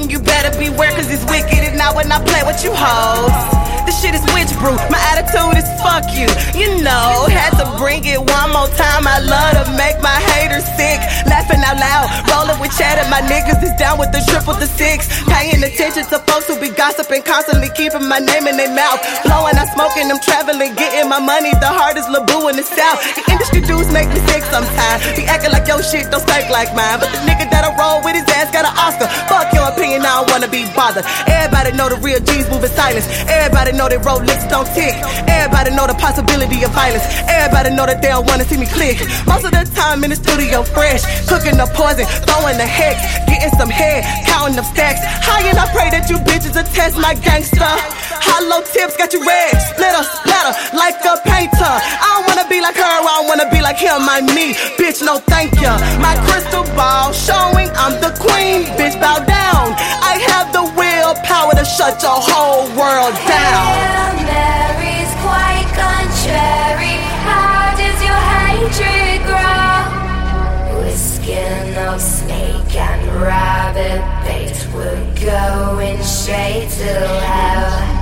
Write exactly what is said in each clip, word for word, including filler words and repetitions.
then you better beware, cause it's wicked and not when I play with you hoes. This shit is witch brew, my attitude is fuck you. You know, had to bring it one more time. I love to make my haters sick. Laughing out loud, rolling with chatter. My niggas is down with the triple, the six. Paying attention to folks who be gossiping, constantly keeping my name in their mouth. Blowing, I'm smoking, I'm traveling, getting my money. The hardest little boo in the south. The industry dudes make me sick sometimes. Be acting like your shit don't stink like mine, but the nigga that I roll with his ass got an Oscar. Fuck your opinion, I don't wanna be bothered. Everybody know the real G's move in silence. Everybody know that road lips don't tick. Everybody know the possibility of violence. Everybody know that they don't wanna see me click. Most of the time in the studio fresh, cooking up poison, throwing the hex, getting some head, counting up stacks. High and I pray that you bitches attest my gangster. Hollow tips got you red, splitter, splatter, like a painter. I don't wanna be like her, I don't wanna be like him, I'm me. Bitch, no thank ya. My crystal ball showing I'm the queen. Bitch, bow down. I have the willpower to shut your whole world down. Hail Mary's quite contrary. How does your hatred grow? With skin of snake and rabbit bait, we're going straight to hell.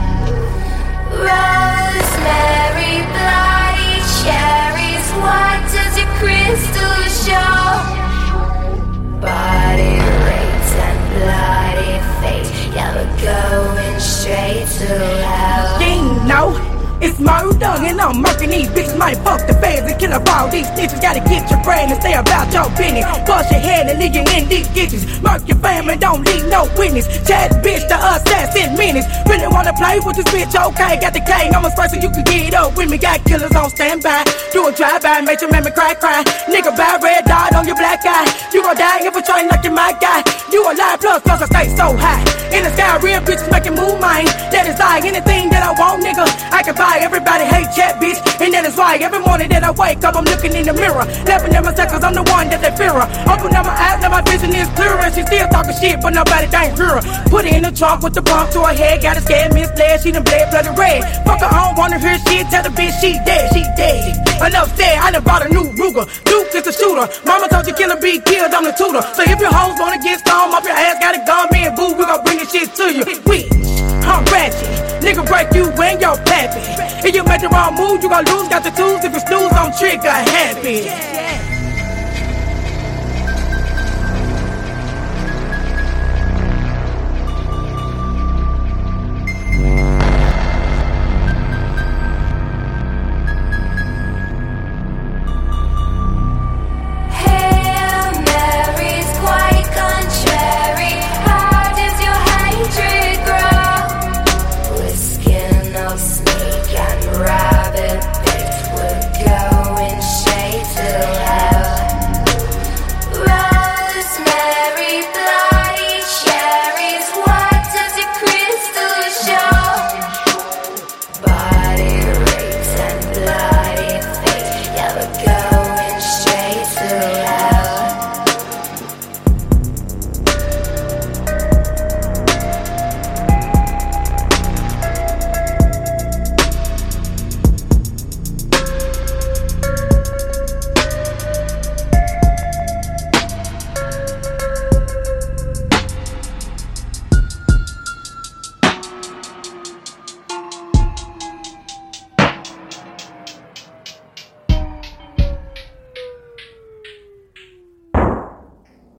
Rosemary, bloody cherries, what does your crystal show? Body rates and bloody fate, yeah, we're going straight to hell. You know, it's murder and I'm murking these bitches. Might fuck the feds and kill up all these bitches. Gotta get your brain and stay about your business. Bust your head and leave you in these ditches. Murk your family, don't leave no witness. Chat bitch to assassin menace. Really wanna play with this bitch, okay? Got the K, I'm a spray so you can get up with me. Got killers on standby. Do a drive-by, make your mammy cry, cry. Nigga, bad red dot on your black eye. You gon' die if I try like you my guy. You a lie plus, plus I stay so high. In the sky, real bitches making move mine. That is I, anything that I want, nigga. I can buy. Everybody hate chat, bitch. And that is why every morning that I wake up, I'm looking in the mirror, laughing at myself cause I'm the one that they fear her. Open up my eyes, now my vision is clearer. And she still talking shit, but nobody dang hear her. Put her in the trunk with the bump to her head. Got her scared, misled, she done bled, bloody red. Fuck her, I don't wanna hear shit. Tell the bitch she dead, she dead. Enough said, I done bought a new Ruger. Duke is a shooter. Mama told you killer be killed, I'm the tutor. So if your hoes wanna get stormed up your ass, got a gun, me and boo, we gon' bring this shit to you. Witch, I'm ratchet. Nigga break you when you're pappy. If you make the wrong move, you gon' lose. Got the tools, if you snooze, I'm trigger happy. Hail Mary's quite contrary. How does your hatred grow? With skin of snake